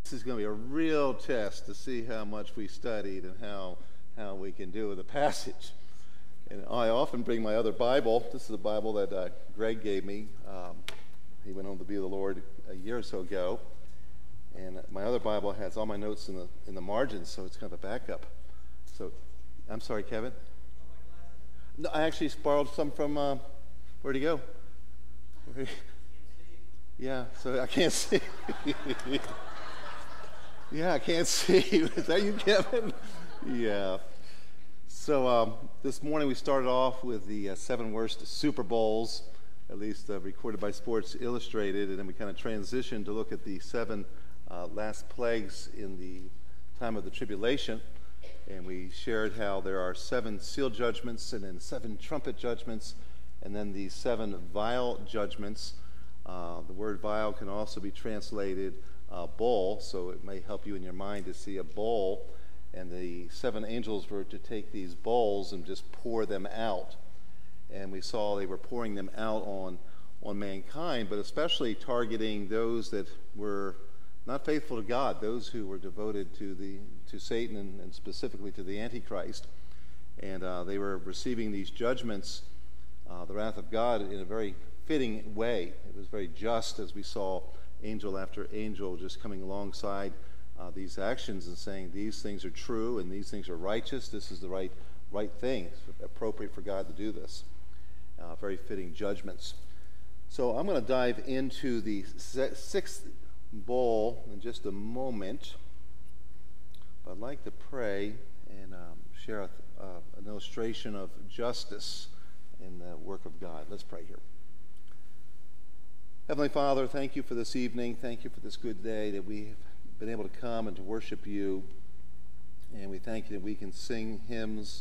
This is going to be a real test to see how much we studied and how we can do with the passage. And I often bring my other Bible. This is a Bible that Greg gave me. He went home to be with the Lord a year or so ago. And my other Bible has all my notes in the margins, so it's kind of a backup. So, I'm sorry, Kevin? No, I actually borrowed some from, where'd he go? Yeah, so I can't see. Yeah, I can't see. Is that you, Kevin? Yeah. So this morning we started off with the 7 worst Super Bowls, at least recorded by Sports Illustrated, and then we kind of transitioned to look at the 7 last plagues in the time of the tribulation. And we shared how there are 7 seal judgments and then 7 trumpet judgments and then the 7 vial judgments. The word vial can also be translated bowl, so it may help you in your mind to see a bowl. And the 7 angels were to take these bowls and just pour them out. And we saw they were pouring them out on mankind, but especially targeting those that were not faithful to God, those who were devoted to Satan and specifically to the Antichrist. And they were receiving these judgments, the wrath of God, in a very fitting way. It was very just, as we saw angel after angel just coming alongside these actions and saying these things are true and these things are righteous. This is the right thing. It's appropriate for God to do this. Very fitting judgments. So I'm going to dive into the 6th bowl in just a moment. But I'd like to pray and share an illustration of justice in the work of God. Let's pray here. Heavenly Father, thank you for this evening. Thank you for this good day that we've been able to come and to worship you. And we thank you that we can sing hymns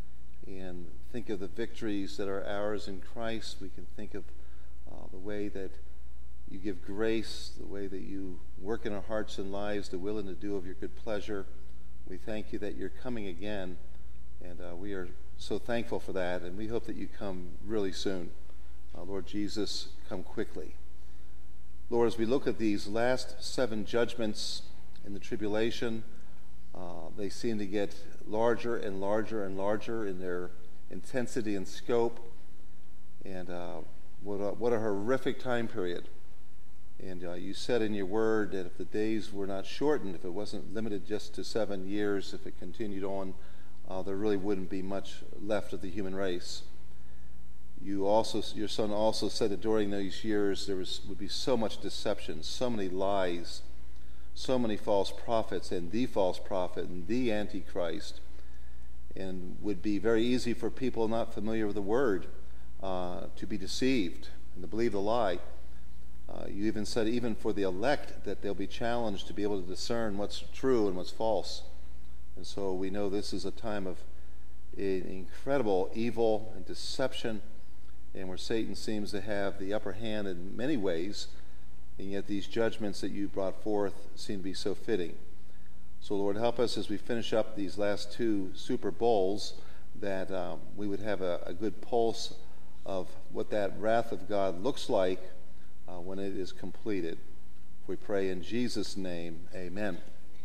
and think of the victories that are ours in Christ. We can think of the way that you give grace, the way that you work in our hearts and lives, the will and the do of your good pleasure. We thank you that you're coming again, and we are so thankful for that, and we hope that you come really soon. Lord Jesus, come quickly. Lord, as we look at these last 7 judgments in the tribulation, they seem to get larger and larger and larger in their intensity and scope, and what a horrific time period. And you said in your word that if the days were not shortened, if it wasn't limited just to 7 years, if it continued on, there really wouldn't be much left of the human race. Your son also said that during those years there would be so much deception, so many lies, so many false prophets, and the false prophet and the Antichrist, and would be very easy for people not familiar with the word to be deceived and to believe the lie. You even said even for the elect that they'll be challenged to be able to discern what's true and what's false. And so we know this is a time of incredible evil and deception, and where Satan seems to have the upper hand in many ways, and yet these judgments that you brought forth seem to be so fitting. So Lord, help us as we finish up these last 2 Super Bowls, that we would have a good pulse of what that wrath of God looks like when it is completed. We pray in Jesus' name, amen.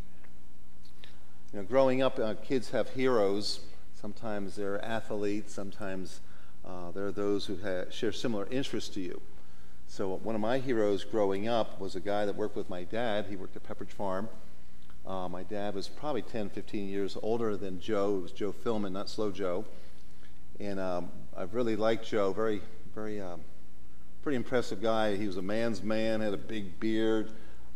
You know, growing up, kids have heroes. Sometimes they're athletes, sometimes there are those who share similar interests to you. So one of my heroes growing up was a guy that worked with my dad. He worked at Pepperidge Farm. My dad was probably 10, 15 years older than Joe. It was Joe Philman, not Slow Joe. And I really liked Joe, very pretty impressive guy. He was a man's man, had a big beard.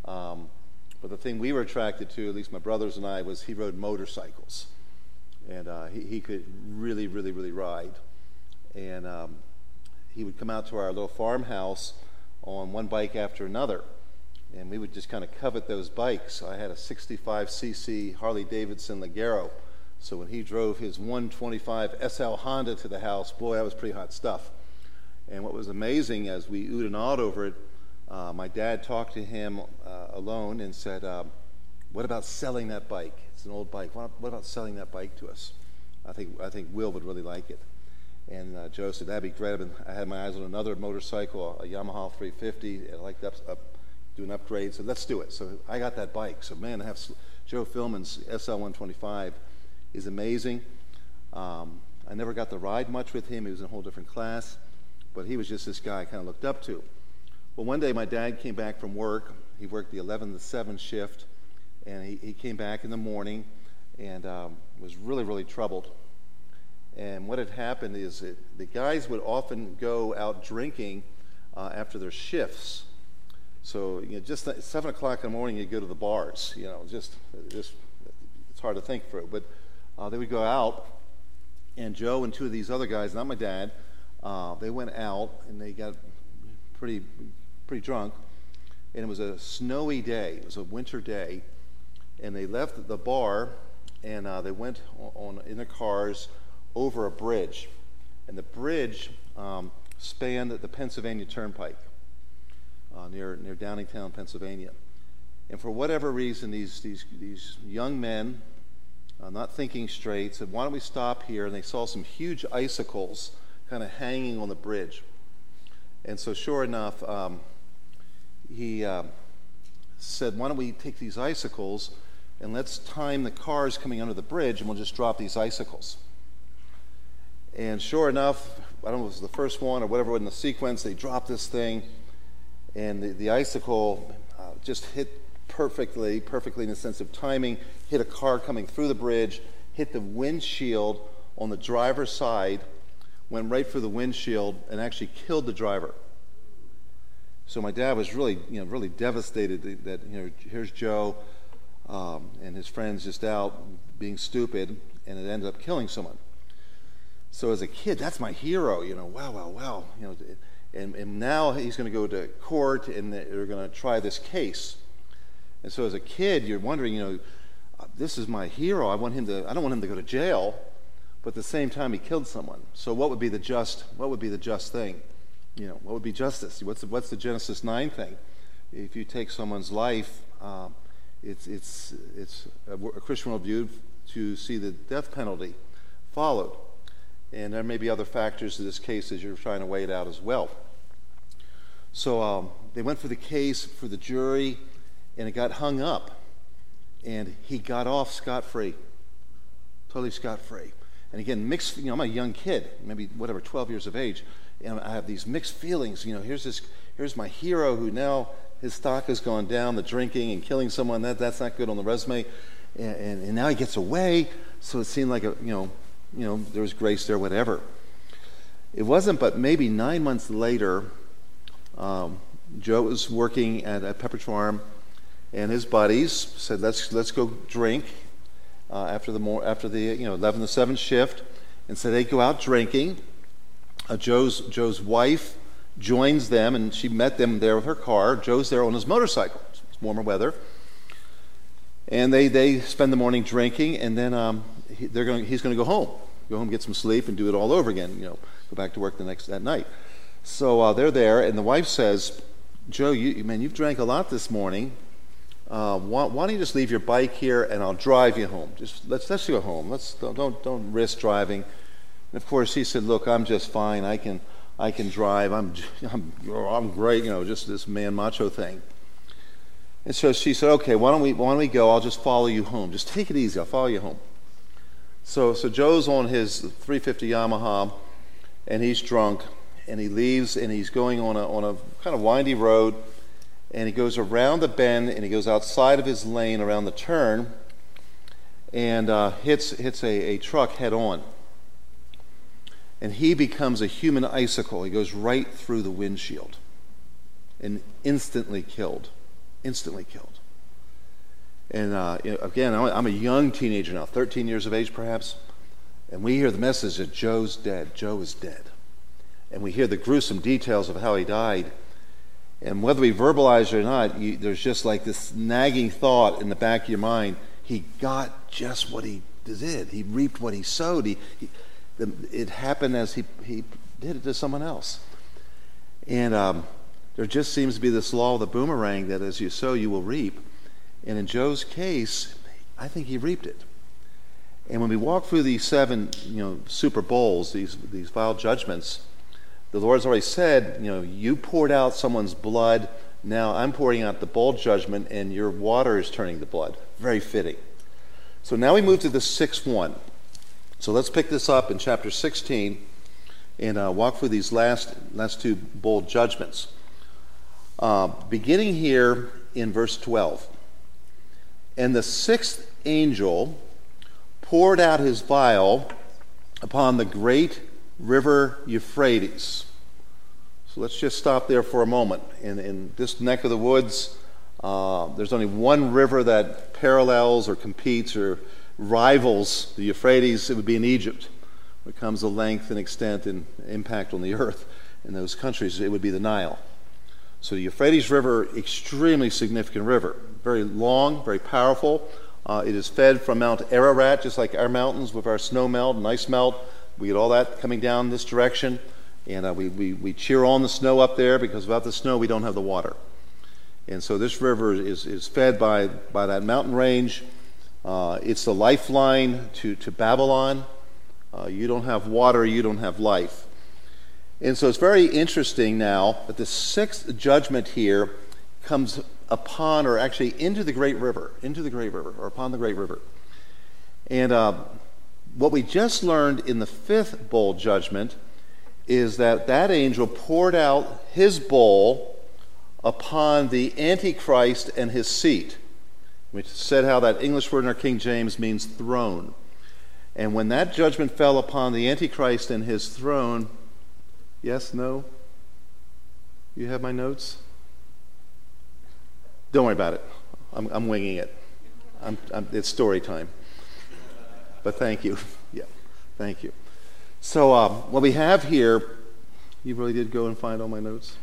But the thing we were attracted to, at least my brothers and I, was he rode motorcycles. And he could really, really, really ride. And he would come out to our little farmhouse on one bike after another. And we would just kind of covet those bikes. I had a 65cc Harley Davidson Ligero. So when he drove his 125 SL Honda to the house, boy, that was pretty hot stuff. And what was amazing, as we oohed and awed over it, my dad talked to him alone and said, what about selling that bike? It's an old bike. What about selling that bike to us? I think Will would really like it. And Joe said, that'd be great. I had my eyes on another motorcycle, a Yamaha 350. I liked do an upgrade. So let's do it. So I got that bike. So man, to have Joe Philman's SL125 is amazing. I never got to ride much with him. He was in a whole different class, but he was just this guy I kind of looked up to. Well, one day my dad came back from work. He worked the 11 to 7 shift, and he came back in the morning and was really, really troubled. And what had happened is the guys would often go out drinking after their shifts. So just at 7 o'clock in the morning, you'd go to the bars. Just it's hard to think through. But they would go out, and Joe and two of these other guys, not my dad, they went out and they got pretty drunk. And it was a snowy day. It was a winter day, and they left the bar and they went in their cars over a bridge, and the bridge spanned the Pennsylvania Turnpike near Downingtown, Pennsylvania. And for whatever reason, these young men, not thinking straight, said, "Why don't we stop here?" And they saw some huge icicles kind of hanging on the bridge. And so, sure enough, he said, "Why don't we take these icicles and let's time the cars coming under the bridge, and we'll just drop these icicles." And sure enough, I don't know if it was the first one or whatever was in the sequence, they dropped this thing, and the icicle just hit perfectly in the sense of timing, hit a car coming through the bridge, hit the windshield on the driver's side, went right through the windshield, and actually killed the driver. So my dad was really devastated that here's Joe and his friends just out being stupid, and it ended up killing someone. So as a kid, that's my hero. Wow. And now he's going to go to court, and they're going to try this case. And so as a kid, you're wondering, this is my hero. I don't want him to go to jail, but at the same time, he killed someone. So what would be the just thing? What would be justice? What's the Genesis 9 thing? If you take someone's life, it's a Christian worldview to see the death penalty followed. And there may be other factors to this case as you're trying to weigh it out as well. So they went for the case, for the jury, and it got hung up. And he got off scot-free, totally scot-free. And again, mixed, I'm a young kid, maybe 12 years of age, and I have these mixed feelings. Here's my hero who now his stock has gone down, the drinking and killing someone, that's not good on the resume. And now he gets away, so it seemed like there was grace there, whatever. It wasn't but maybe 9 months later, Joe was working at Pepperidge Farm, and his buddies said, let's go drink after the 11 to 7 shift. And so they go out drinking. Joe's wife joins them, and she met them there with her car. Joe's there on his motorcycle. It's warmer weather. And they spend the morning drinking, and then he's going to go home, get some sleep, and do it all over again. Go back to work that night. So they're there, and the wife says, "Joe, you've drank a lot this morning. Why don't you just leave your bike here, and I'll drive you home? Just let's go home. Don't risk driving." And of course, he said, "Look, I'm just fine. I can drive. I'm great. Just this man macho thing." And so she said, "Okay, why don't we go? I'll just follow you home. Just take it easy. I'll follow you home." So Joe's on his 350 Yamaha, and he's drunk, and he leaves, and he's going on a kind of windy road, and he goes around the bend, and he goes outside of his lane around the turn, and hits a truck head on. And he becomes a human icicle. He goes right through the windshield, and instantly killed. And again, I'm a young teenager now, 13 years of age perhaps, and we hear the message that Joe's dead. Joe is dead. And we hear the gruesome details of how he died. And whether we verbalize it or not, there's just like this nagging thought in the back of your mind, he got just what he did. He reaped what he sowed. It happened as he did it to someone else. And there just seems to be this law of the boomerang that as you sow, you will reap. And in Joe's case, I think he reaped it. And when we walk through these 7, Super Bowls, these vile judgments, the Lord's already said, you poured out someone's blood Now I'm pouring out the bowl judgment, and your water is turning to blood. Very fitting. So now we move to the sixth one. So let's pick this up in chapter 16 and walk through these last two bowl judgments. Beginning here in verse 12. And the sixth angel poured out his vial upon the great river Euphrates. So let's just stop there for a moment. In this neck of the woods, there's only one river that parallels or competes or rivals the Euphrates. It would be in Egypt. When it comes to length and extent and impact on the earth in those countries, it would be the Nile. So the Euphrates River, extremely significant river. Very long, very powerful. It is fed from Mount Ararat, just like our mountains with our snow melt and ice melt. We get all that coming down this direction. And we cheer on the snow up there, because without the snow we don't have the water. And so this river is fed by that mountain range. It's the lifeline to Babylon. You don't have water, you don't have life. And so it's very interesting now that the sixth judgment here comes upon, or actually into the great river, or upon the great river. And what we just learned in the fifth bowl judgment is that angel poured out his bowl upon the Antichrist and his seat. We said how that English word in our King James means throne. And when that judgment fell upon the Antichrist and his throne, yes, no? You have my notes? Don't worry about it. I'm winging it. It's story time. But thank you. Yeah, thank you. So what we have here, you really did go and find all my notes?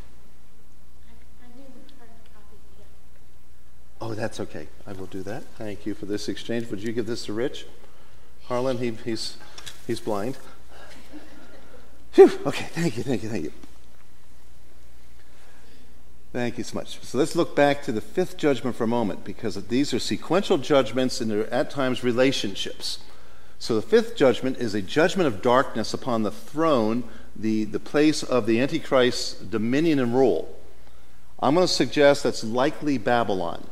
I need the hard copy again. Oh, that's okay. I will do that. Thank you for this exchange. Would you give this to Rich? Harlan, he's blind. Phew, okay, thank you. Thank you so much. So let's look back to the fifth judgment for a moment, because these are sequential judgments and they're at times relationships. So the fifth judgment is a judgment of darkness upon the throne, the place of the Antichrist's dominion and rule. I'm going to suggest that's likely Babylon.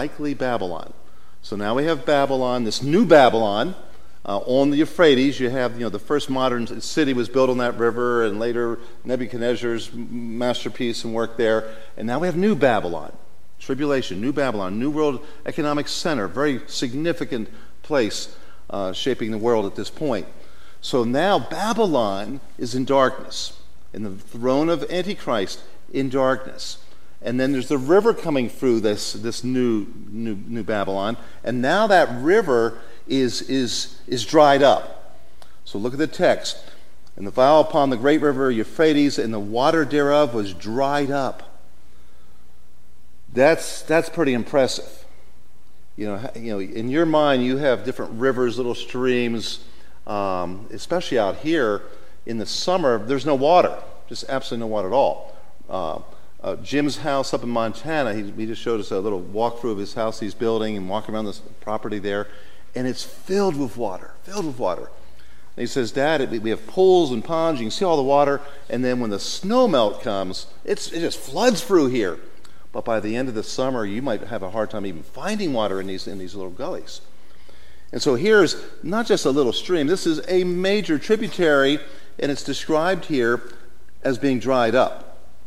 So now we have Babylon, this new Babylon, on the Euphrates. You have, the first modern city was built on that river, and later Nebuchadnezzar's masterpiece and work there. And now we have New Babylon, tribulation, New Babylon, New World Economic Center, very significant place shaping the world at this point. So now Babylon is in darkness, and the throne of Antichrist in darkness. And then there's the river coming through this new Babylon, and now that river is dried up. So look at the text. And the vial upon the great river Euphrates, and the water thereof was dried up. That's pretty impressive. In your mind, you have different rivers, little streams, especially out here in the summer. There's no water, just absolutely no water at all. Jim's house up in Montana, he just showed us a little walkthrough of his house he's building and walking around this property there, and it's filled with water. And he says, Dad, we have pools and ponds, you can see all the water, and then when the snow melt comes, it just floods through here. But by the end of the summer, you might have a hard time even finding water in these little gullies. And so here's not just a little stream, this is a major tributary, and it's described here as being dried up.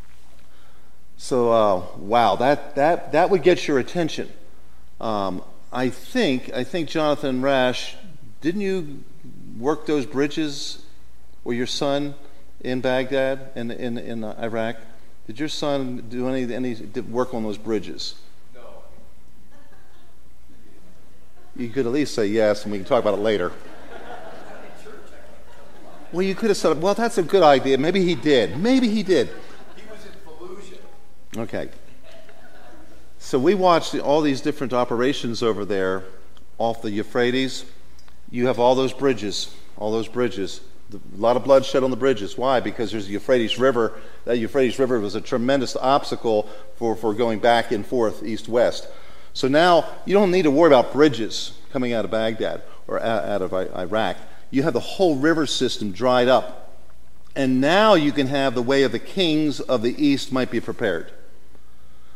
So, wow, that would get your attention. I think Jonathan Rash, didn't you work those bridges, or your son, in Baghdad, in Iraq? Did your son do any work on those bridges? No. You could at least say yes, and we can talk about it later. Well, you could have said, well, that's a good idea. Maybe he did. He was in Fallujah. Okay. So we watched all these different operations over there off the Euphrates. You have all those bridges. A lot of bloodshed on the bridges. Why? Because there's the Euphrates River. That Euphrates River was a tremendous obstacle for going back and forth, east-west. So now you don't need to worry about bridges coming out of Baghdad or out of Iraq. You have the whole river system dried up. And now you can have the way of the kings of the east might be prepared.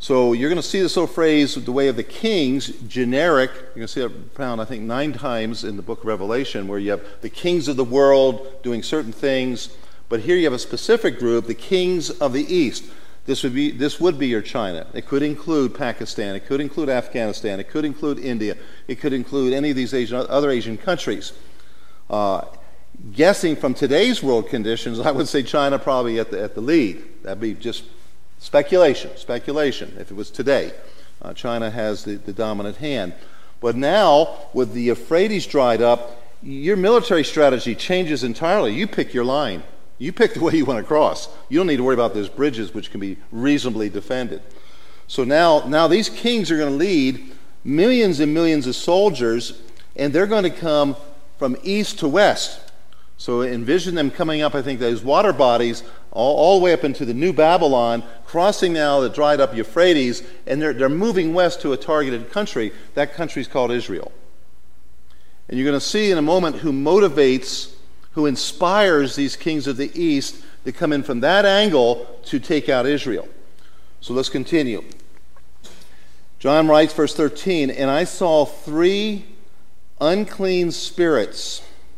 So you're going to see this little phrase, the way of the kings, generic. You're going to see it found, I think, 9 times in the book of Revelation, where you have the kings of the world doing certain things. But here you have a specific group, the kings of the East. This would be your China. It could include Pakistan. It could include Afghanistan. It could include India. It could include any of these other Asian countries. Guessing from today's world conditions, I would say China probably at the lead. That'd be just speculation. If it was today, China has the dominant hand. But now, with the Euphrates dried up, your military strategy changes entirely. You pick your line. You pick the way you want to cross. You don't need to worry about those bridges, which can be reasonably defended. So now these kings are going to lead millions and millions of soldiers, and they're going to come from east to west. So envision them coming up, I think, those water bodies all the way up into the New Babylon, crossing now the dried up Euphrates, and they're moving west to a targeted country. That country's called Israel. And you're going to see in a moment who inspires these kings of the East to come in from that angle to take out Israel. So let's continue. John writes, verse 13, "And I saw 3 unclean spirits,"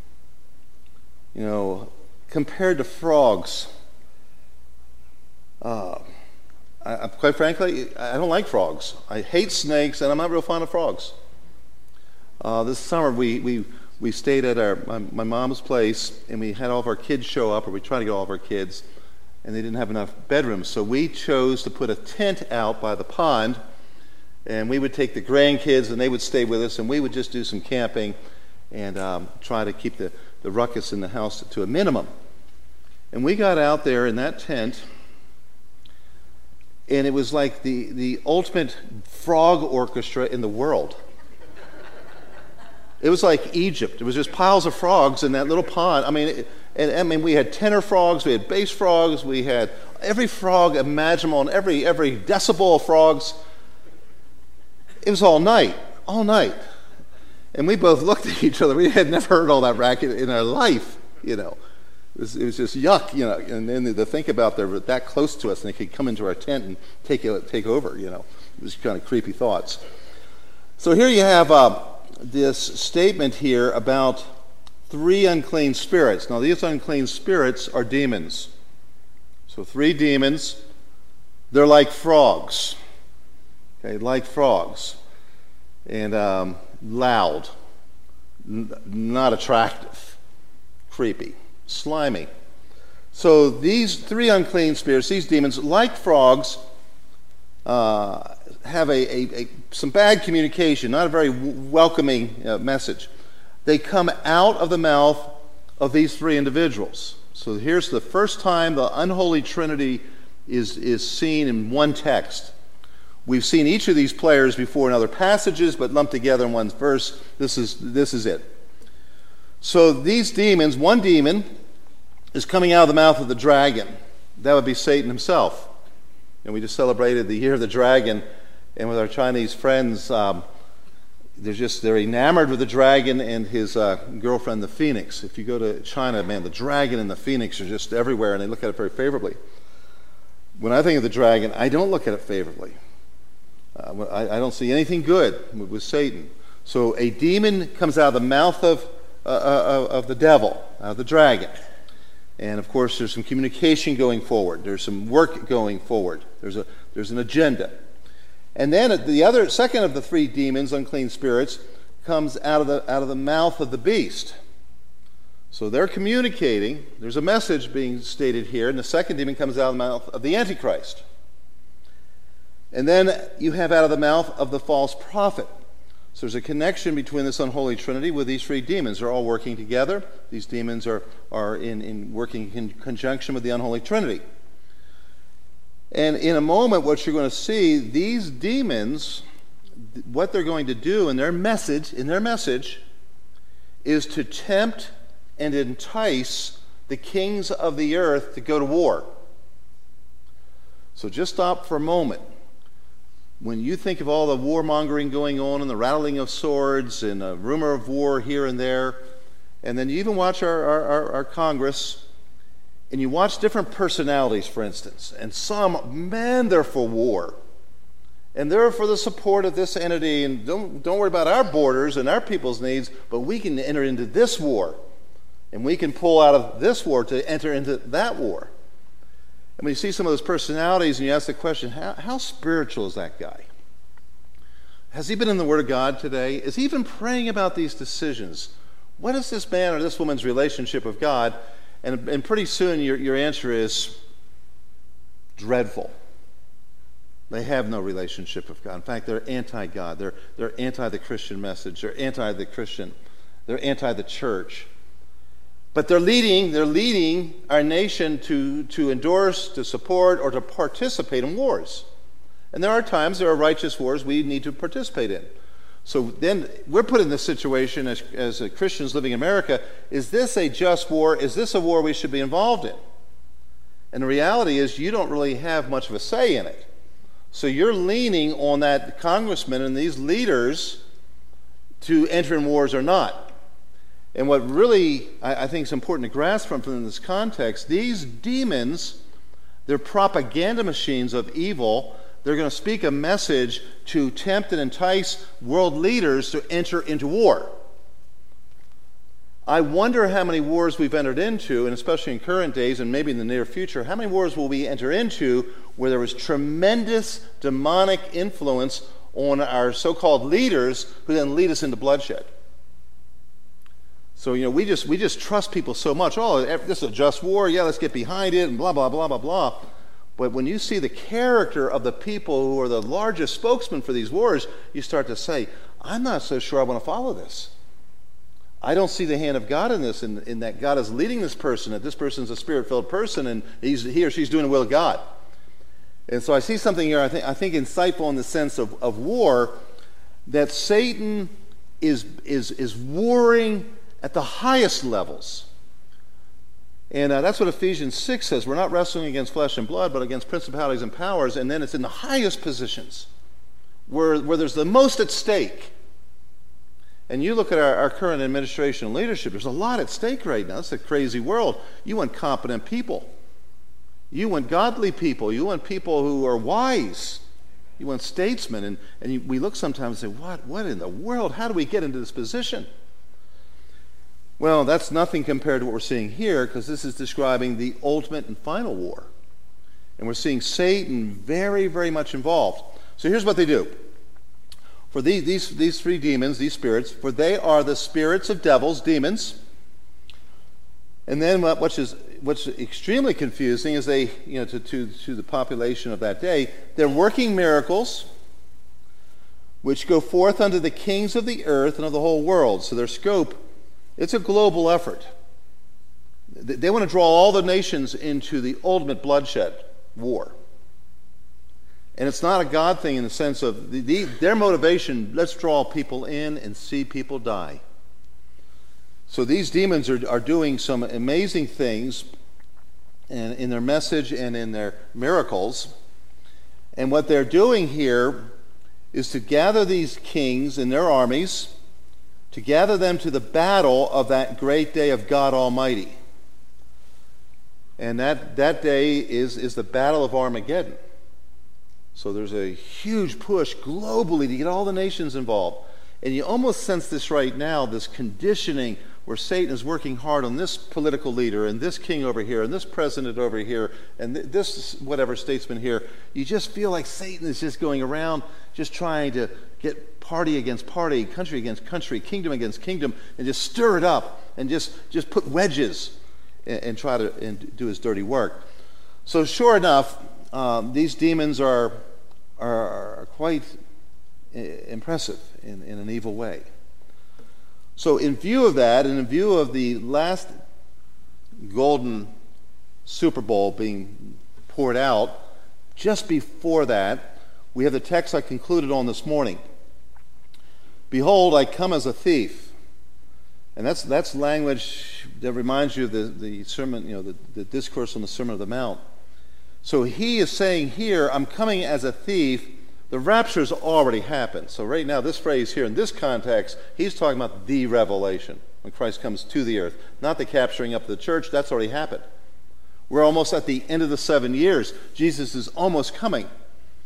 compared to frogs. Quite frankly, I don't like frogs. I hate snakes, and I'm not real fond of frogs. This summer, we stayed at my mom's place, and we had all of our kids show up, or we tried to get all of our kids, and they didn't have enough bedrooms. So we chose to put a tent out by the pond, and we would take the grandkids, and they would stay with us, and we would just do some camping and try to keep the ruckus in the house to a minimum. And we got out there in that tent, and it was like the ultimate frog orchestra in the world. It was like Egypt. It was just piles of frogs in that little pond. I mean, we had tenor frogs, we had bass frogs, we had every frog imaginable, and every decibel of frogs. It was all night. And we both looked at each other. We had never heard all that racket in our life, It was just yuck, And then to think about they're that close to us, and they could come into our tent and take over, It was kind of creepy thoughts. So here you have this statement here about 3 unclean spirits. Now, these unclean spirits are demons. So 3 demons. They're like frogs. Okay, like frogs. And loud. Not attractive. Creepy. Slimy. So these 3 unclean spirits, these demons, like frogs, have some bad communication, not a very welcoming message. They come out of the mouth of these 3 individuals. So here's the first time the unholy trinity is seen in one text. We've seen each of these players before in other passages, but lumped together in one verse. This is it. So these demons, one demon is coming out of the mouth of the dragon. That would be Satan himself. And we just celebrated the Year of the Dragon, and with our Chinese friends, they're enamored with the dragon and his girlfriend, the phoenix. If you go to China, man, the dragon and the phoenix are just everywhere, and they look at it very favorably. When I think of the dragon, I don't look at it favorably. I don't see anything good with Satan. So a demon comes out of the mouth of the devil, out of the dragon. And of course, there's some communication going forward. There's some work going forward. There's an agenda. And then the second of the 3 demons, unclean spirits, comes out of the mouth of the beast. So they're communicating. There's a message being stated here, and the second demon comes out of the mouth of the Antichrist. And then you have out of the mouth of the false prophet. So there's a connection between this unholy trinity with these 3 demons. They're all working together. These demons are in working in conjunction with the unholy trinity. And in a moment, what you're going to see, these demons, what they're going to do in their message is to tempt and entice the kings of the earth to go to war. So just stop for a moment. When you think of all the warmongering going on and the rattling of swords and a rumor of war here and there, and then you even watch our Congress, and you watch different personalities, for instance, and some, man, they're for war. And they're for the support of this entity, and don't worry about our borders and our people's needs, but we can enter into this war. And we can pull out of this war to enter into that war. And when you see some of those personalities and you ask the question, how spiritual is that guy? Has he been in the Word of God today? Is he even praying about these decisions? What is this man or this woman's relationship with God? And pretty soon your answer is dreadful. They have no relationship with God. In fact, they're anti-God. They're anti the Christian message. They're anti the Christian. They're anti the church. But they're leading our nation to endorse, to support, or to participate in wars. And there are righteous wars we need to participate in. So then we're put in this situation as Christians living in America. Is this a just war? Is this a war we should be involved in? And the reality is you don't really have much of a say in it. So you're leaning on that congressman and these leaders to enter in wars or not. And what really I think is important to grasp from this context, these demons, they're propaganda machines of evil. They're going to speak a message to tempt and entice world leaders to enter into war. I wonder how many wars we've entered into, and especially in current days and maybe in the near future, how many wars will we enter into where there was tremendous demonic influence on our so-called leaders who then lead us into bloodshed? So, we just trust people so much. Oh, this is a just war. Yeah, let's get behind it and blah, blah, blah, blah, blah. But when you see the character of the people who are the largest spokesmen for these wars, you start to say, I'm not so sure I want to follow this. I don't see the hand of God in this, in that God is leading this person, that this person's a spirit-filled person, and he or she's doing the will of God. And so I see something here I think insightful in the sense of war, that Satan is warring at the highest levels. And that's what Ephesians 6 says. We're not wrestling against flesh and blood, but against principalities and powers. And then it's in the highest positions where there's the most at stake. And you look at our current administration and leadership, there's a lot at stake right now. It's a crazy world. You want competent people. You want godly people. You want people who are wise. You want statesmen. And we look sometimes and say, what in the world? How do we get into this position? Well, that's nothing compared to what we're seeing here, because this is describing the ultimate and final war. And we're seeing Satan very, very much involved. So here's what they do. For these three demons, these spirits, for they are the spirits of devils, demons. And then what's extremely confusing is they, to the population of that day, they're working miracles which go forth unto the kings of the earth and of the whole world. So their scope, it's a global effort. They want to draw all the nations into the ultimate bloodshed, war. And it's not a God thing in the sense of their motivation, let's draw people in and see people die. So these demons are doing some amazing things in their message and in their miracles. And what they're doing here is to gather these kings and their armies, to gather them to the battle of that great day of God Almighty. And that day is the Battle of Armageddon. So there's a huge push globally to get all the nations involved. And you almost sense this right now, this conditioning where Satan is working hard on this political leader and this king over here and this president over here and this whatever statesman here. You just feel like Satan is just going around just trying to get party against party, country against country, kingdom against kingdom, and just stir it up and just put wedges and try to do his dirty work. So sure enough, these demons are quite impressive in an evil way. So in view of that, and in view of the last golden Super Bowl being poured out, just before that, we have the text I concluded on this morning. Behold, I come as a thief. And that's language that reminds you of the sermon, the discourse on the Sermon on the Mount. So he is saying here, I'm coming as a thief. The rapture's already happened. So right now, this phrase here, in this context, he's talking about the revelation, when Christ comes to the earth. Not the capturing up of the church, that's already happened. We're almost at the end of the 7 years. Jesus is almost coming.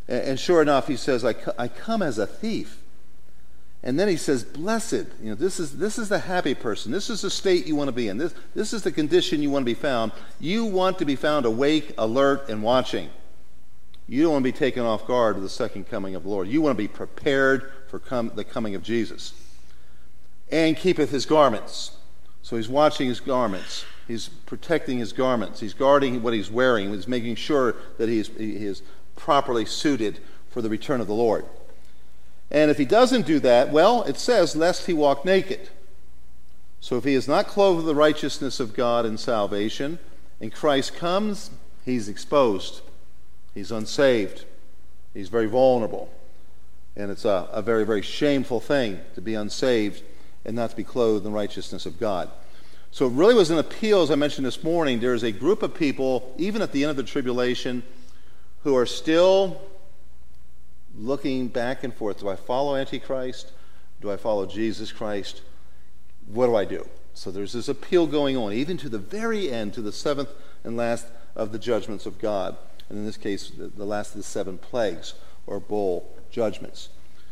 And sure enough, he says, I come as a thief. And then he says, blessed. This is the happy person. This is the state you want to be in. This is the condition you want to be found. You want to be found awake, alert, and watching. You don't want to be taken off guard to the second coming of the Lord. You want to be prepared for the coming of Jesus. And keepeth his garments. So he's watching his garments. He's protecting his garments. He's guarding what he's wearing. He's making sure that he is properly suited for the return of the Lord. And if he doesn't do that, well, it says, lest he walk naked. So if he is not clothed with the righteousness of God in salvation, and Christ comes, he's exposed. He's unsaved. He's very vulnerable. And it's a very, very shameful thing to be unsaved and not to be clothed in the righteousness of God. So it really was an appeal, as I mentioned this morning. There is a group of people, even at the end of the tribulation, who are still looking back and forth. Do I follow Antichrist? Do I follow Jesus Christ? What do I do? So there's this appeal going on, even to the very end, to the seventh and last of the judgments of God. And in this case, the last of the 7 plagues, or bowl judgments.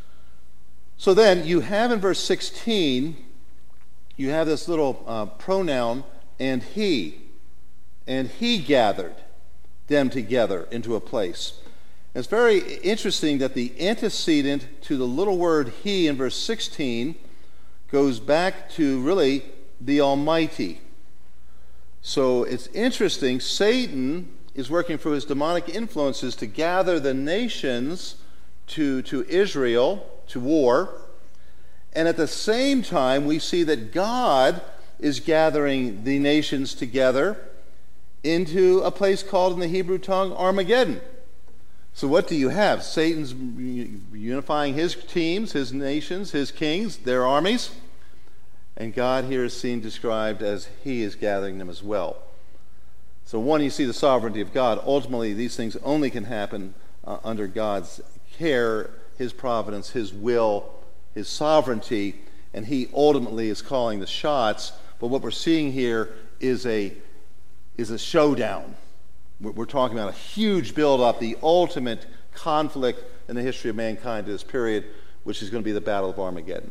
So then, you have in verse 16, you have this little pronoun, and he gathered them together into a place. And it's very interesting that the antecedent to the little word he in verse 16 goes back to really the Almighty. So it's interesting, Satan is working through his demonic influences to gather the nations to Israel, to war. And at the same time, we see that God is gathering the nations together into a place called in the Hebrew tongue Armageddon. So what do you have? Satan's unifying his teams, his nations, his kings, their armies. And God here is seen described as he is gathering them as well. So one, you see the sovereignty of God. Ultimately, these things only can happen under God's care, his providence, his will, his sovereignty, and he ultimately is calling the shots. But what we're seeing here is a showdown. We're talking about a huge build-up, the ultimate conflict in the history of mankind to this period, which is going to be the Battle of Armageddon.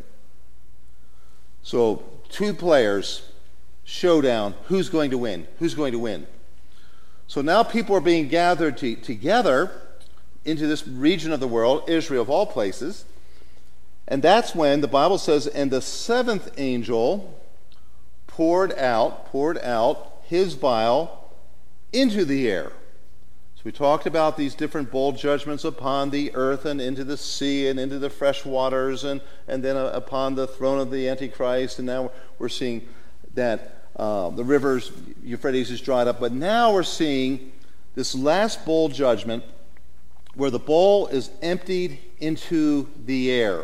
So 2 players, showdown, who's going to win? Who's going to win? So now people are being gathered together into this region of the world, Israel of all places, and that's when the Bible says, and the 7th angel poured out his vial into the air. So we talked about these different bowl judgments upon the earth and into the sea and into the fresh waters and then upon the throne of the Antichrist. And now we're seeing that the rivers, Euphrates, is dried up. But now we're seeing this last bowl judgment where the bowl is emptied into the air.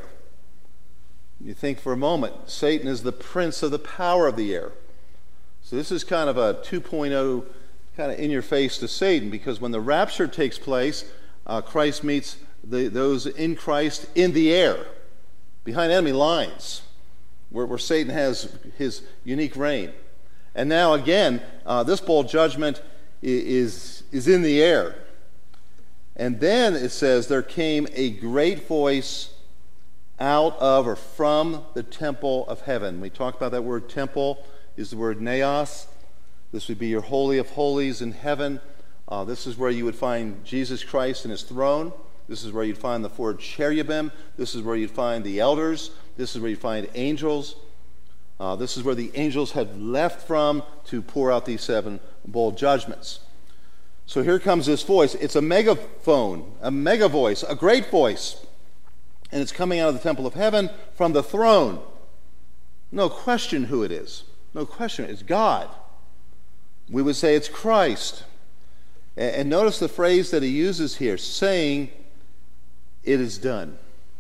You think for a moment, Satan is the prince of the power of the air. So this is kind of a 2.0 kind of in your face to Satan, because when the rapture takes place, Christ meets those in Christ in the air, behind enemy lines, where Satan has his unique reign. And now again, this bowl judgment is in the air. And then it says, there came a great voice out of or from the temple of heaven. We talked about that word temple, is the word naos. This would be your holy of holies in heaven. This is where you would find Jesus Christ in his throne. This is where you'd find the 4 cherubim. This is where you'd find the elders. This is where you'd find angels. This is where the angels had left from to pour out these 7 bowl judgments. So here comes this voice. It's a megaphone, a mega voice, a great voice. And it's coming out of the temple of heaven from the throne. No question who it is. No question. It's God. We would say it's Christ. And notice the phrase that he uses here, saying, it is done.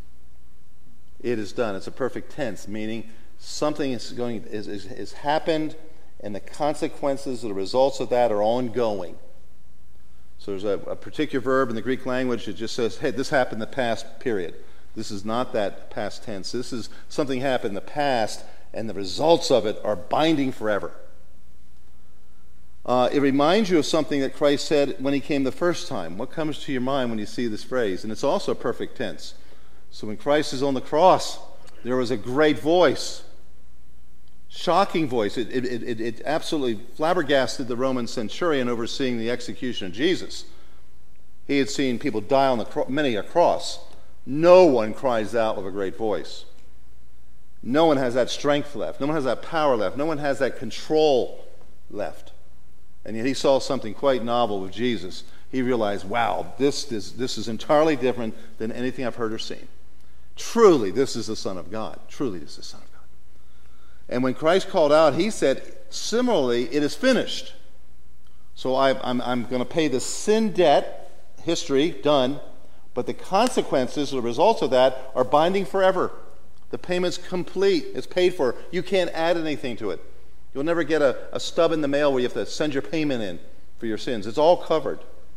It is done. It's a perfect tense, meaning something is happened, and the consequences, the results of that are ongoing. So there's a particular verb in the Greek language that just says, hey, this happened in the past, period. This is not that past tense. This is something happened in the past, and the results of it are binding forever. It reminds you of something that Christ said when he came the first time. What comes to your mind when you see this phrase? And it's also a perfect tense. So when Christ is on the cross, there was a great voice, shocking voice. It absolutely flabbergasted the Roman centurion overseeing the execution of Jesus. He had seen people die on many a cross. No one cries out with a great voice. No one has that strength left. No one has that power left. No one has that control left. And yet he saw something quite novel with Jesus. He realized, wow, this is entirely different than anything I've heard or seen. Truly, this is the Son of God. Truly, this is the Son of God. And when Christ called out, he said, similarly, it is finished. So I'm going to pay the sin debt, history, done, but the consequences, the results of that, are binding forever. The payment's complete. It's paid for. You can't add anything to it. You'll never get a stub in the mail where you have to send your payment in for your sins. It's all covered.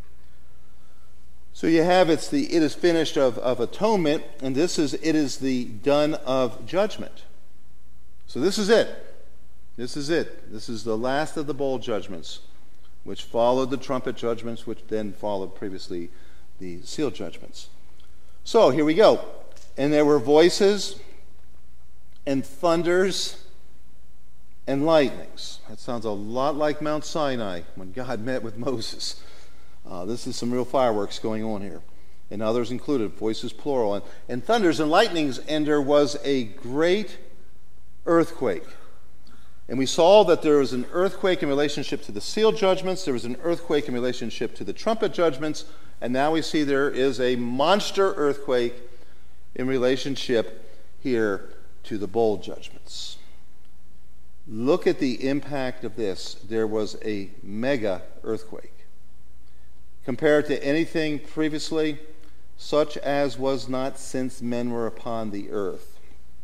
So you have it is finished of atonement, and it is the done of judgment. So this is it. This is it. This is the last of the bowl judgments, which followed the trumpet judgments, which then followed previously the seal judgments. So here we go. And there were voices and thunders and lightnings. That sounds a lot like Mount Sinai when God met with Moses. This is some real fireworks going on here. And others included, voices plural. And thunders and lightnings, and there was a great earthquake. And we saw that there was an earthquake in relationship to the seal judgments. There was an earthquake in relationship to the trumpet judgments. And now we see there is a monster earthquake in relationship here to the bowl judgments. Look at the impact of this. There was a mega earthquake. Compared to anything previously, such as was not since men were upon the earth.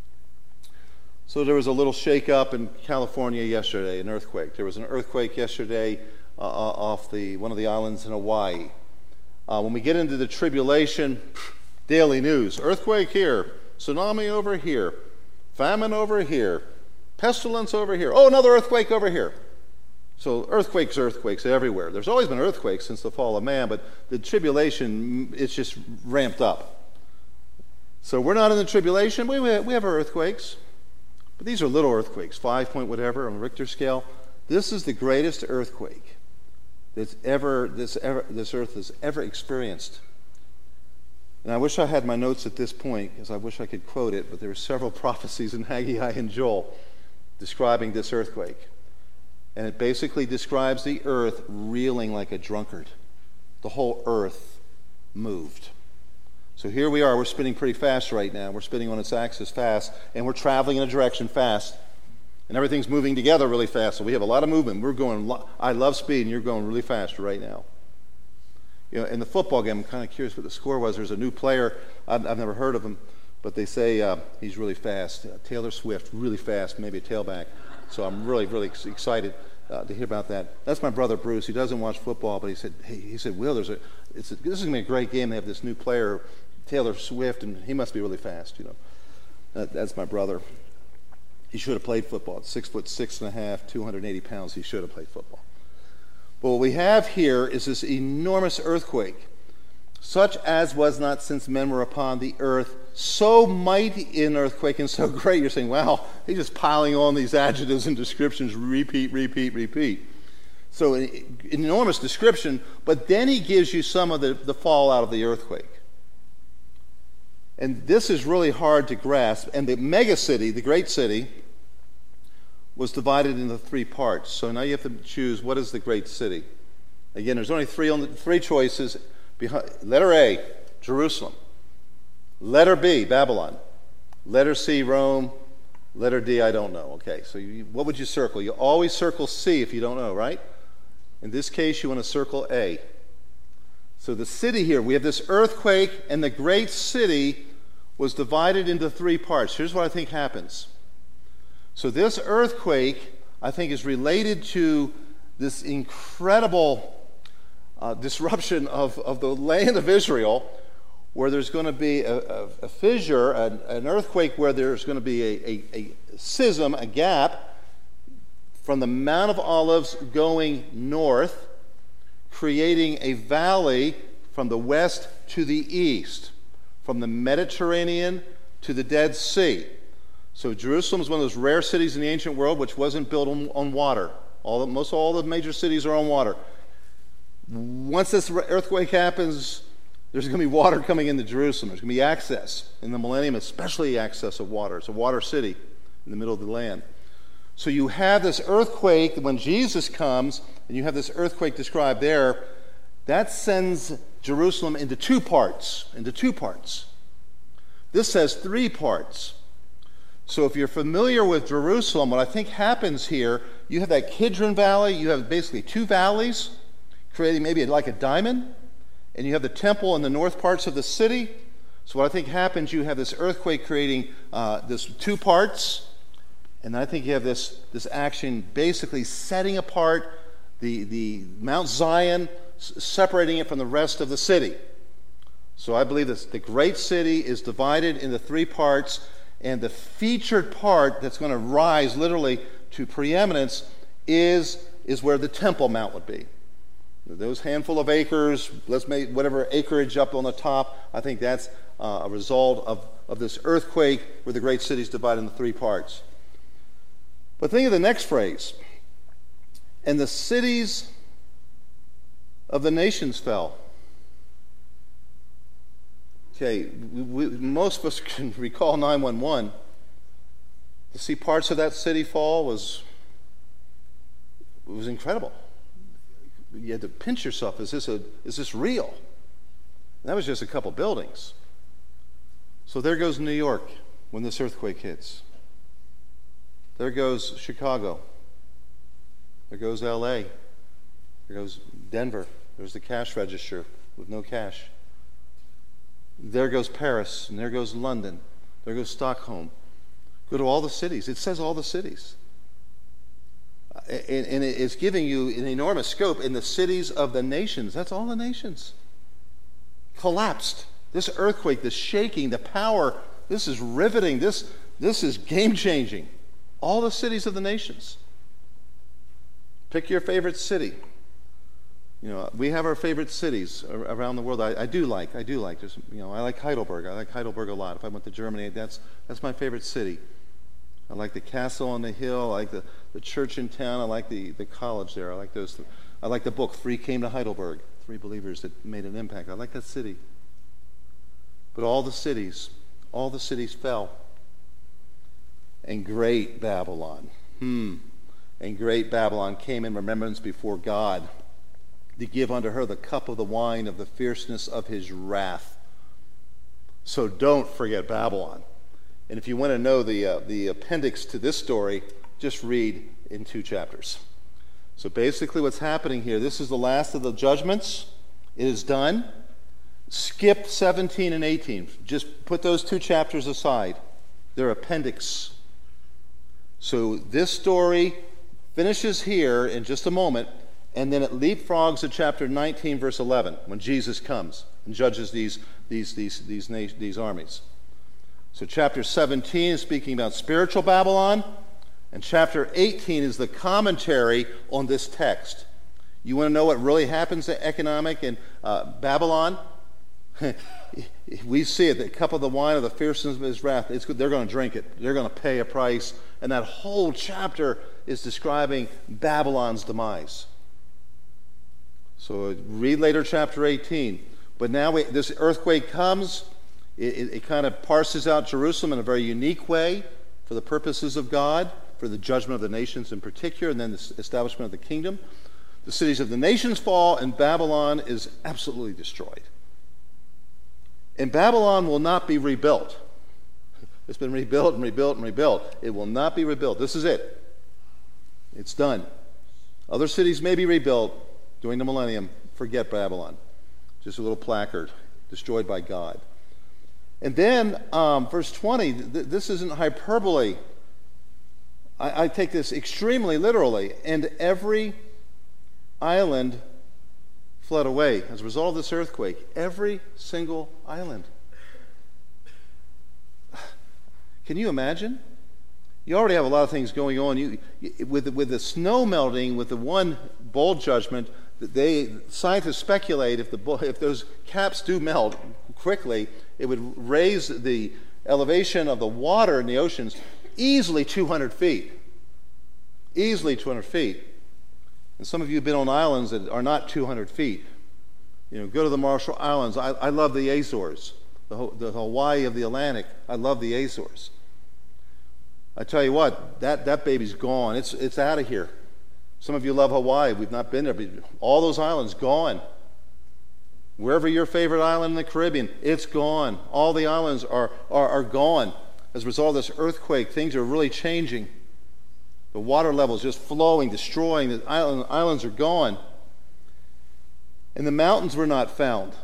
So there was a little shake-up in California yesterday, an earthquake. There was an earthquake yesterday off one of the islands in Hawaii. When we get into the tribulation, daily news, earthquake here, tsunami over here, famine over here, pestilence over here, oh, another earthquake over here. So earthquakes everywhere. There's always been earthquakes since the fall of man, but the tribulation, it's just ramped up. So we're not in the tribulation. We have our earthquakes, but these are little earthquakes, 5 point whatever on the Richter scale. This is the greatest earthquake this earth has ever experienced. And I wish I had my notes at this point, because I wish I could quote it, but there are several prophecies in Haggai and Joel describing this earthquake. And it basically describes the earth reeling like a drunkard. The whole earth moved. So here we are. We're spinning pretty fast right now. We're spinning on its axis fast, and we're traveling in a direction fast. And everything's moving together really fast. So we have a lot of movement. We're going, I love speed, and you're going really fast right now. You know, in the football game, I'm kind of curious what the score was. There's a new player. I've never heard of him, but they say he's really fast. Taylor Swift, really fast, maybe a tailback. So I'm really, really excited to hear about that. That's my brother Bruce. He doesn't watch football, but he said, Will, this is going to be a great game. They have this new player, Taylor Swift, and he must be really fast. You know, that's my brother. He should have played football. 6'6.5", 280 pounds. He should have played football. But what we have here is this enormous earthquake, such as was not since men were upon the earth, so mighty an earthquake and so great. You're saying, wow, he's just piling on these adjectives and descriptions, repeat. So an enormous description, but then he gives you some of the fallout of the earthquake. And this is really hard to grasp. And the mega city, the great city, was divided into 3 parts. So now you have to choose, what is the great city? Again, there's only three choices. Letter A, Jerusalem. Letter B, Babylon. Letter C, Rome. Letter D, I don't know. Okay, so what would you circle? You always circle C if you don't know, right? In this case, you want to circle A. So the city here, we have this earthquake, and the great city was divided into 3 parts. Here's what I think happens. So this earthquake, I think, is related to this incredible disruption of the land of Israel, where there's going to be a fissure, an earthquake where there's going to be a schism, a gap, from the Mount of Olives going north, creating a valley from the west to the east, from the Mediterranean to the Dead Sea. So Jerusalem is one of those rare cities in the ancient world which wasn't built on water. Most all the major cities are on water. Once this earthquake happens, there's going to be water coming into Jerusalem. There's going to be access in the millennium, especially access of water. It's a water city in the middle of the land. So you have this earthquake when Jesus comes, and you have this earthquake described there. That sends Jerusalem into two parts. This says 3 parts. So if you're familiar with Jerusalem, what I think happens here, you have that Kidron Valley. You have basically 2 valleys, creating maybe like a diamond. And you have the temple in the north parts of the city. So what I think happens, you have this earthquake creating this 2 parts. And I think you have this action basically setting apart the Mount Zion, separating it from the rest of the city. So I believe the great city is divided into 3 parts, and the featured part that's going to rise literally to preeminence is where the Temple Mount would be. Those handful of acres, let's make whatever acreage up on the top, I think that's a result of this earthquake where the great city is divided into 3 parts. But think of the next phrase. And the cities of the nations fell. Okay, most of us can recall 9/11. To see parts of that city fall was incredible. You had to pinch yourself. Is this real? That was just a couple buildings. So there goes New York when this earthquake hits. There goes Chicago. There goes LA. There goes Denver. There's the cash register with no cash. There goes Paris, and there goes London. There goes Stockholm. Go to all the cities. It says all the cities. And it's giving you an enormous scope in the cities of the nations. That's all the nations. Collapsed. This earthquake, this shaking, the power, this is riveting. This is game-changing. All the cities of the nations. Pick your favorite city. You know, we have our favorite cities around the world. I do like. Just, I like Heidelberg. I like Heidelberg a lot. If I went to Germany, that's my favorite city. I like the castle on the hill. I like the church in town. I like the college there. I like those. I like the book, 3 Came to Heidelberg. 3 believers that made an impact. I like that city. But all the cities fell. And great Babylon. And great Babylon came in remembrance before God to give unto her the cup of the wine of the fierceness of his wrath. So don't forget Babylon. And if you want to know the appendix to this story, just read in 2 chapters. So basically what's happening here, this is the last of the judgments. It is done. Skip 17 and 18. Just put those 2 chapters aside. They're appendix. So this story finishes here in just a moment, and then it leapfrogs to chapter 19, verse 11, when Jesus comes and judges these armies. So chapter 17 is speaking about spiritual Babylon, and chapter 18 is the commentary on this text. You want to know what really happens to economic in Babylon? We see it, the cup of the wine of the fierceness of his wrath. They're going to drink it. They're going to pay a price. And that whole chapter is describing Babylon's demise. So read later chapter 18. But now this earthquake comes. It kind of parses out Jerusalem in a very unique way for the purposes of God, for the judgment of the nations in particular, and then the establishment of the kingdom. The cities of the nations fall, and Babylon is absolutely destroyed. And Babylon will not be rebuilt. It's been rebuilt and rebuilt and rebuilt. It will not be rebuilt. This is it. It's done. Other cities may be rebuilt during the millennium. Forget Babylon. Just a little placard, destroyed by God. And then, verse 20, this isn't hyperbole. I take this extremely literally. And every island fled away as a result of this earthquake. Every single island. Can you imagine? You already have a lot of things going on. With the snow melting, with the one bold judgment, scientists speculate if those caps do melt quickly, it would raise the elevation of the water in the oceans easily 200 feet. Easily 200 feet. And some of you have been on islands that are not 200 feet. Go to the Marshall Islands. I love the Azores, the Hawaii of the Atlantic. I love the Azores. I tell you what, that baby's gone. It's out of here. Some of you love Hawaii. We've not been there, but all those islands gone. Wherever your favorite island in the Caribbean, it's gone. All the islands are gone. As a result of this earthquake, things are really changing. The water level is just flowing, destroying. The islands are gone. And the mountains were not found.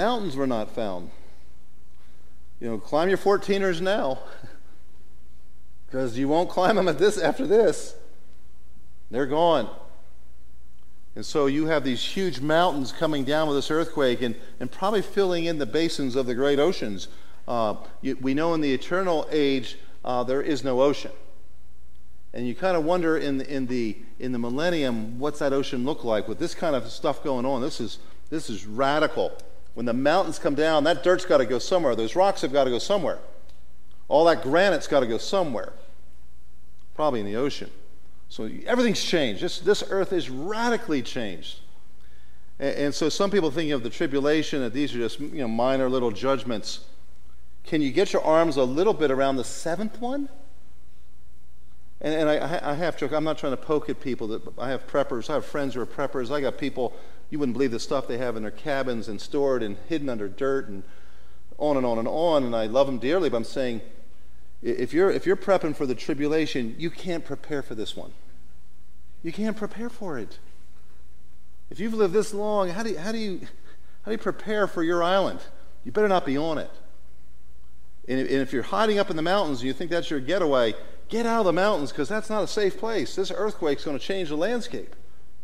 Climb your 14ers now. Because you won't climb them after this. They're gone. And so you have these huge mountains coming down with this earthquake and probably filling in the basins of the great oceans. We know in the eternal age there is no ocean. And you kind of wonder in the millennium, what's that ocean look like with this kind of stuff going on? This is radical. When the mountains come down, that dirt's got to go somewhere. Those rocks have got to go somewhere. All that granite's got to go somewhere. Probably in the ocean. So everything's changed. This earth is radically changed. And so some people thinking of the tribulation, that these are just minor little judgments. Can you get your arms a little bit around the seventh one? And I have to, I'm not trying to poke at people. I have preppers. I have friends who are preppers. I got people, you wouldn't believe the stuff they have in their cabins and stored and hidden under dirt and on and on and on. And I love them dearly, but I'm saying, if you're prepping for the tribulation, you can't prepare for this one. You can't prepare for it. If you've lived this long, how do you prepare for your island? You better not be on it. And if you're hiding up in the mountains and you think that's your getaway, get out of the mountains, because that's not a safe place. This earthquake's going to change the landscape.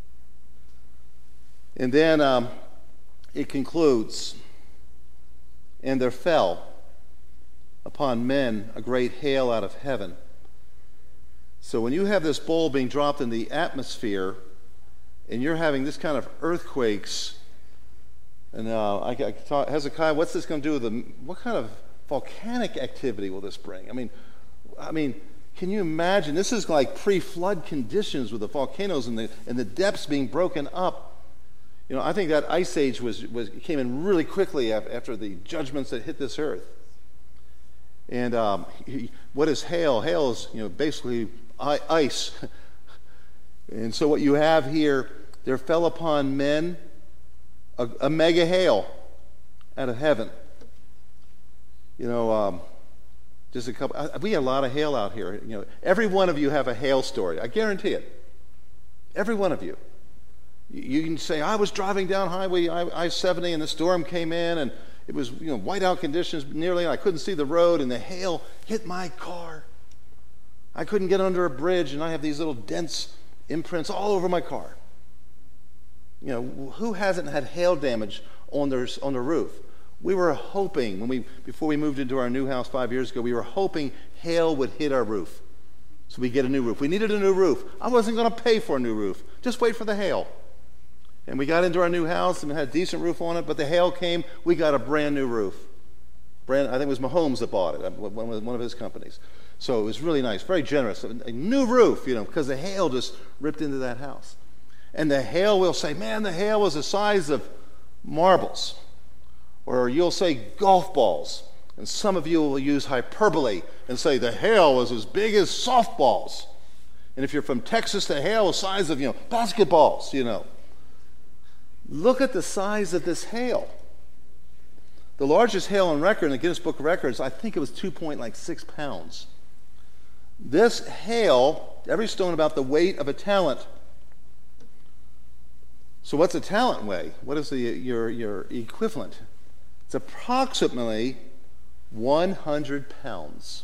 And then it concludes, and there fell upon men a great hail out of heaven. So when you have this bowl being dropped in the atmosphere, and you're having this kind of earthquakes, and I thought, Hezekiah, what's this going to do with what kind of volcanic activity will this bring? I mean, can you imagine? This is like pre-flood conditions with the volcanoes and the depths being broken up. I think that ice age came in really quickly after the judgments that hit this earth. And what is hail? Hail is, basically ice. And so what you have here, there fell upon men a mega hail out of heaven. Just a couple. We have a lot of hail out here. Every one of you have a hail story. I guarantee it. Every one of you. You can say, I was driving down Highway I-70 and the storm came in and it was whiteout conditions nearly, and I couldn't see the road, and the hail hit my car. I couldn't get under a bridge, and I have these little dents, imprints all over my car. Who hasn't had hail damage on the roof? We were hoping, before we moved into our new house 5 years ago, we were hoping hail would hit our roof so we get a new roof. We needed a new roof. I wasn't going to pay for a new roof. Just wait for the hail. And we got into our new house and had a decent roof on it, but the hail came, we got a brand new roof. I think it was Mahomes that bought it, one of his companies. So it was really nice, very generous. A new roof, because the hail just ripped into that house. And the hail, we'll say, man, the hail was the size of marbles. Or you'll say golf balls. And some of you will use hyperbole and say the hail was as big as softballs. And if you're from Texas, the hail was the size of, basketballs, Look at the size of this hail. The largest hail on record in the Guinness Book of Records, I think it was 2.6 pounds. This hail, every stone about the weight of a talent. So what's a talent weigh? What is your equivalent? It's approximately 100 pounds.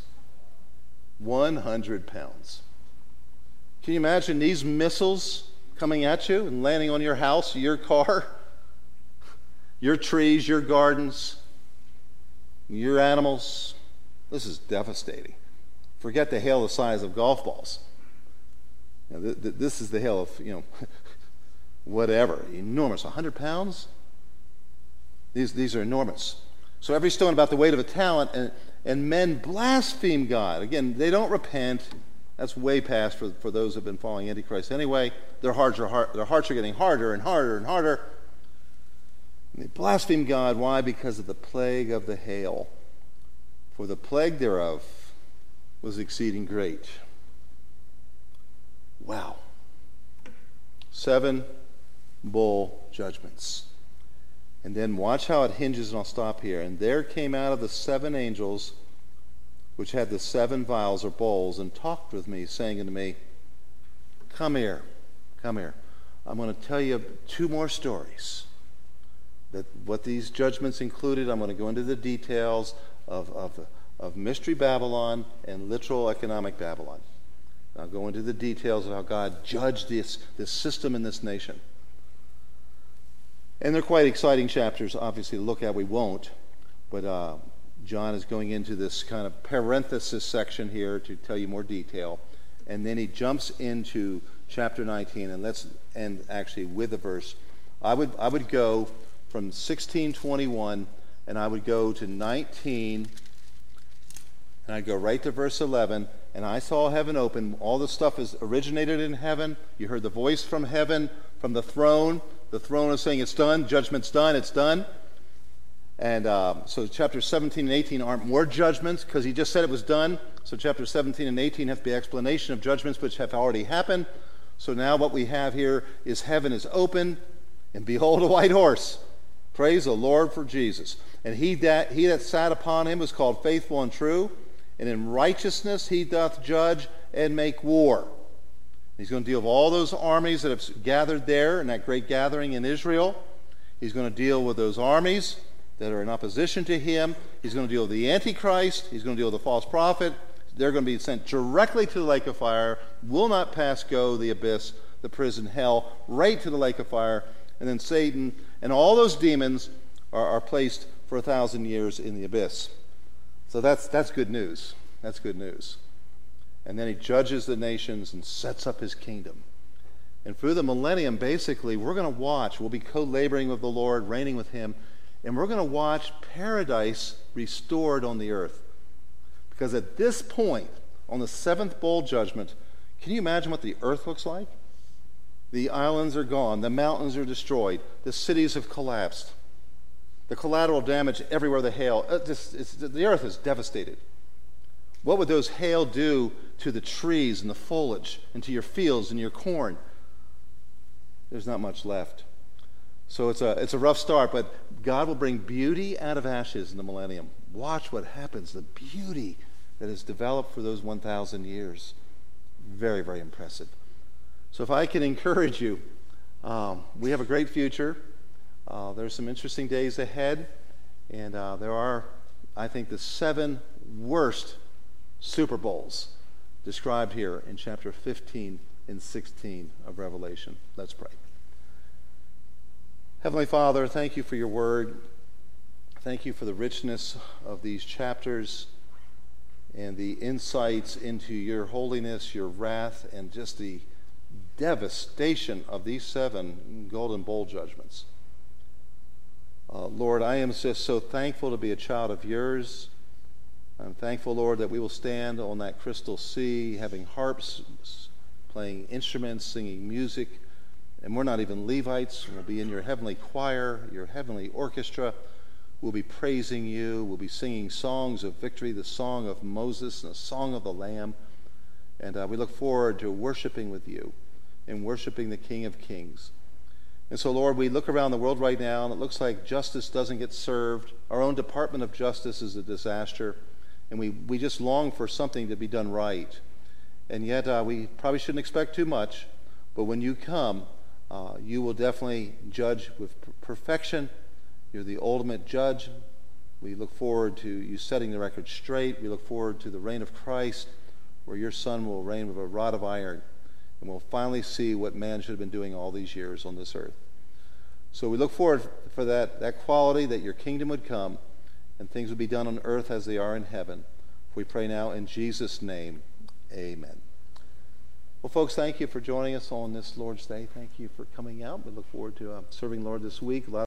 100 pounds. Can you imagine these missiles coming at you and landing on your house, your car, your trees, your gardens, your animals? This is devastating. Forget the hail the size of golf balls. This is the hail of, whatever, enormous, 100 pounds? These are enormous. So every stone about the weight of a talent, and men blaspheme God. Again, they don't repent. That's way past for those who have been following Antichrist anyway. Their hearts are getting harder and harder and harder. And they blaspheme God. Why? Because of the plague of the hail. For the plague thereof was exceeding great. Wow. 7 bowl judgments. And then watch how it hinges, and I'll stop here. And there came out of the 7 angels which had the 7 vials or bowls, and talked with me, saying unto me, Come here. I'm going to tell you 2 more stories. That what these judgments included, I'm going to go into the details of Mystery Babylon and literal economic Babylon. I'll go into the details of how God judged this system in this nation. And they're quite exciting chapters, obviously, to look at. We won't. But John is going into this kind of parenthesis section here to tell you more detail. And then he jumps into chapter 19, and let's end actually with a verse. I would go from 16:21, and I would go to 19, and I'd go right to verse 11. And I saw heaven open. All this stuff is originated in heaven. You heard the voice from heaven, from the throne. The throne is saying it's done. Judgment's done. It's done. And so chapters 17 and 18 aren't more judgments because he just said it was done. So chapters 17 and 18 have to be explanation of judgments which have already happened. So now what we have here is heaven is open, and behold a white horse. Praise the Lord for Jesus. And he that sat upon him was called Faithful and True. And in righteousness he doth judge and make war. He's going to deal with all those armies that have gathered there in that great gathering in Israel. He's going to deal with those armies that are in opposition to him. He's going to deal with the Antichrist. He's going to deal with the false prophet. They're going to be sent directly to the lake of fire, will not pass go the abyss, the prison, hell, right to the lake of fire. And then Satan and all those demons are placed for 1,000 years in the abyss. So that's good news. That's good news. And then he judges the nations and sets up his kingdom. And through the millennium, basically, we're going to watch. We'll be co-laboring with the Lord, reigning with him. And we're going to watch paradise restored on the earth. Because at this point, on the 7th bowl judgment, can you imagine what the earth looks like? The islands are gone. The mountains are destroyed. The cities have collapsed. The collateral damage everywhere, the hail. The earth is devastated. What would those hail do to the trees and the foliage and to your fields and your corn? There's not much left. So it's a rough start, but God will bring beauty out of ashes in the millennium. Watch what happens, the beauty that is developed for those 1,000 years. Very, very impressive. So if I can encourage you, we have a great future. There's some interesting days ahead, and there are, I think, the 7 worst Super Bowls described here in chapter 15 and 16 of Revelation. Let's pray. Heavenly Father, thank you for your word. Thank you for the richness of these chapters and the insights into your holiness, your wrath, and just the devastation of these 7 golden bowl judgments. Lord, I am just so thankful to be a child of yours. I'm thankful, Lord, that we will stand on that crystal sea, having harps, playing instruments, singing music. And we're not even Levites. We'll be in your heavenly choir, your heavenly orchestra. We'll be praising you. We'll be singing songs of victory, the song of Moses and the song of the Lamb. And we look forward to worshiping with you and worshiping the King of Kings. And so, Lord, we look around the world right now, and it looks like justice doesn't get served. Our own Department of Justice is a disaster, and we just long for something to be done right. And yet, we probably shouldn't expect too much, but when you come, you will definitely judge with perfection. You're the ultimate judge. We look forward to you setting the record straight. We look forward to the reign of Christ, where your Son will reign with a rod of iron. And we'll finally see what man should have been doing all these years on this earth. So we look forward for that quality, that your kingdom would come and things would be done on earth as they are in heaven. We pray now in Jesus' name, amen. Well, folks, thank you for joining us on this Lord's Day. Thank you for coming out. We look forward to serving Lord this week.